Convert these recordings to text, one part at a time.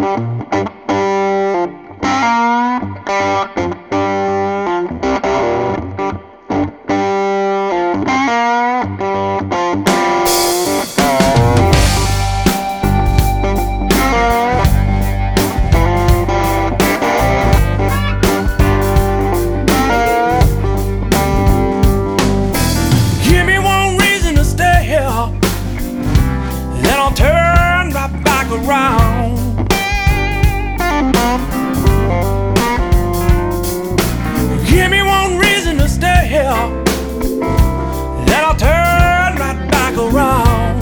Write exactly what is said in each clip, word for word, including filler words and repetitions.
Give me one reason to stay here, then I'll turn right back around.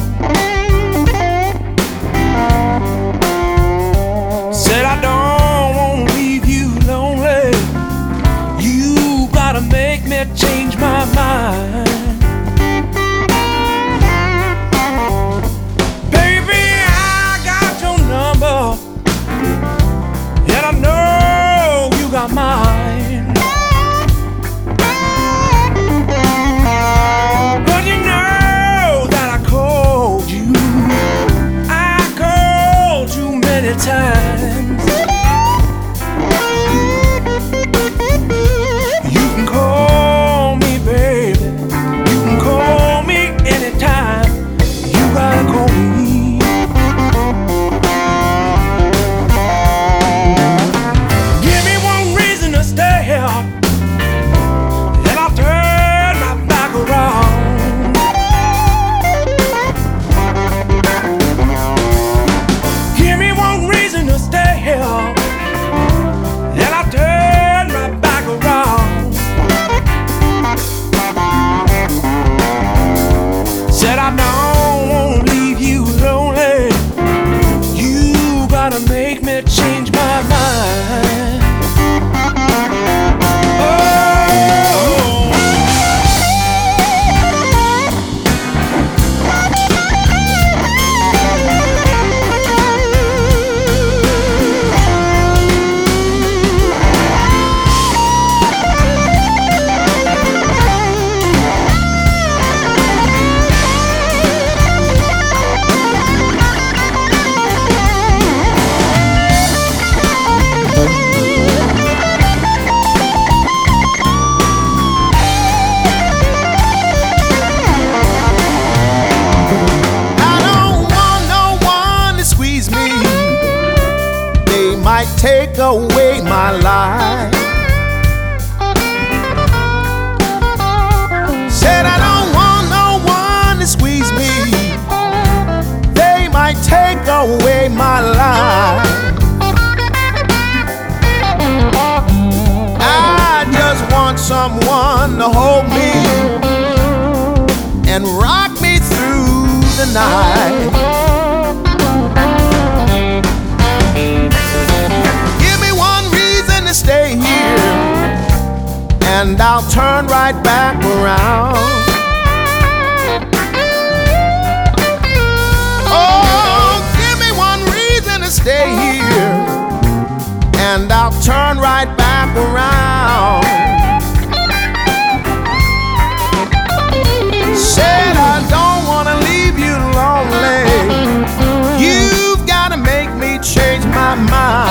Said I don't want to leave you lonely. You gotta make me change my mind. Baby, I got your number, and I know you got mine. Times you can call me, baby. You can call me anytime. You gotta call me. Give me one reason to stay here, then I'll turn my back around. Then I turn right back around. Said I don't want to leave you lonely. You gotta make me change my mind. Take away my life. Said I don't want no one to squeeze me. They might take away my life. I just want someone to hold me and rock me through the night. Stay here, and I'll turn right back around. Oh, give me one reason to stay here, and I'll turn right back around. Said I don't want to leave you lonely. You've got to make me change my mind.